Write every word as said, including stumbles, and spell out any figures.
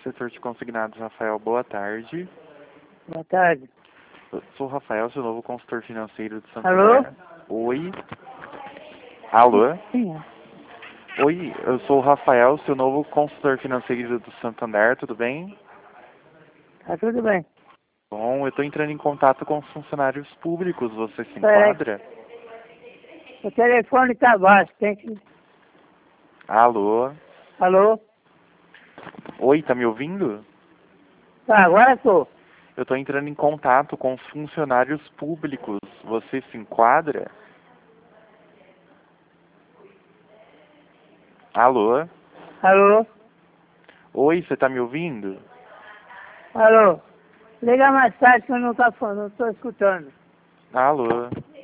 setor de consignados, Rafael. Boa tarde. Boa tarde. Eu sou o Rafael, seu novo consultor financeiro de Santo Alô? André. Oi. Alô? Sim, é. Oi, eu sou o Rafael, seu novo consultor financeiro do Santander, tudo bem? Tá tudo bem. Bom, eu estou entrando em contato com os funcionários públicos, você se Peraí. enquadra? O telefone tá baixo, tem que... Alô? Alô? Oi, tá me ouvindo? Tá, agora tô. Eu estou entrando em contato com os funcionários públicos, você se enquadra? Alô? Alô? Oi, você tá me ouvindo? Alô? Liga mais tarde que eu não tô, não tô escutando. Alô?